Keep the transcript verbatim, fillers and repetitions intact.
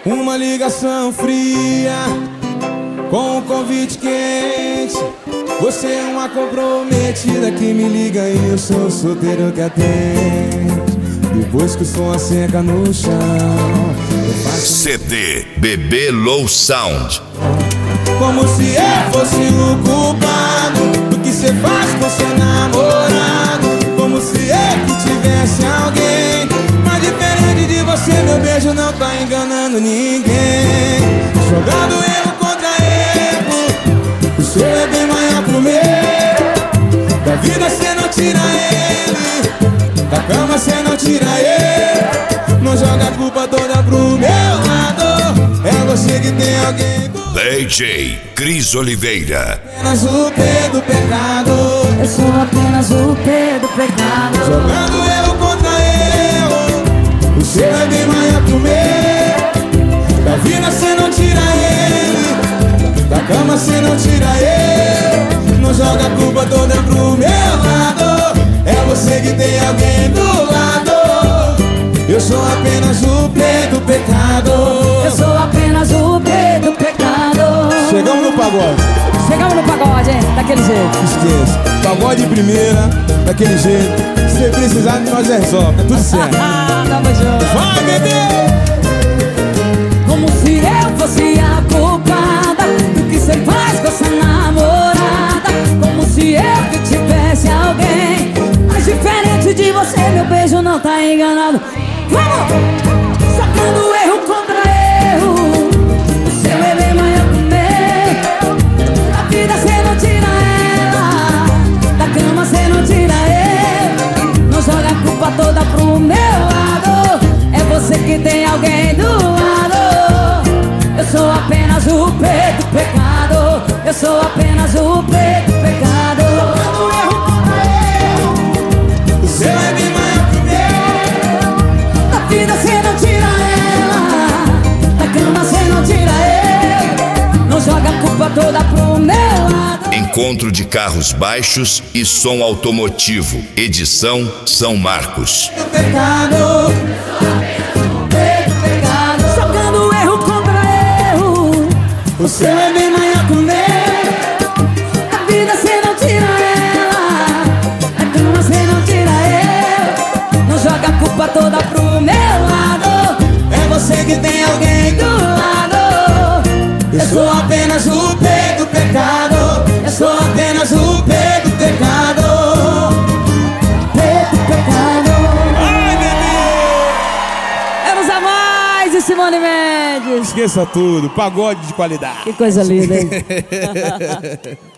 Uma ligação fria com um convite quente. Você é uma comprometida que me liga e eu sou o solteiro que atende. Depois que o som asseca no chão, C D Bebê Low Sound. como se eu fosse o culpado do que cê faz com seu namorado. Como se eu que tivesse alguém. Mas diferente de você, meu beijo não tá enganando ninguém. Jogando erro contra erro, o seu é bem maior pro meu. Da vida cê não tira ele, da cama cê não tira ele. Não joga a culpa toda pro meu lado. É você que tem alguém do... D J Cris Oliveira. Apenas o P do pecado. Eu sou apenas o P do pecado. Jogando erro contra erro, o seu é bem maior que o meu. Da vida cê não tira ele, da cama cê não tira ele. Não joga a culpa toda pro meu lado. É você que tem alguém do lado. Eu sou apenas o P do pecado. Eu sou apenas o P do pecado. Chegamos no pagode. Chegamos no pagode, hein? Daquele jeito. Esqueça, pagode de primeira, daquele jeito. Se você precisar de nós resolve, tá tudo certo. Ah, tamo junto. Vai, bebê! Como se eu fosse a culpada do que cê faz com essa namorada. Como se eu que tivesse alguém. Mas diferente de você, meu beijo não tá enganado. Vamos! Sacando erro contra erro, o seu é bem maior que o meu. Da vida cê não tira ela, da cama cê não tira ele. Não joga a culpa toda pro meu lado. É você que tem alguém do lado. Eu sou apenas o P do pecado. Eu sou apenas o P do pecado. Sacando erro contra erro, o seu é bem maior que o meu. Da vida cê não tira ela, da cama cê não tira ele. Não joga a culpa toda pro meu lado. Encontro de carros baixos e som automotivo. Edição São Marcos. Do pecado, Pecado. Jogando erro contra erro, o seu é bem maior que o meu. da vida cê não tira ela, da cama cê não tira ele. Não joga a culpa toda pro meu lado. É você que tem alguém do lado. Eu sou apenas o P do pecado. Eu sou apenas o P do pecado. P do pecado. Ai, bebê! Vamos a mais de Simone Mendes. Esqueça tudo, pagode de qualidade. Que coisa linda, hein?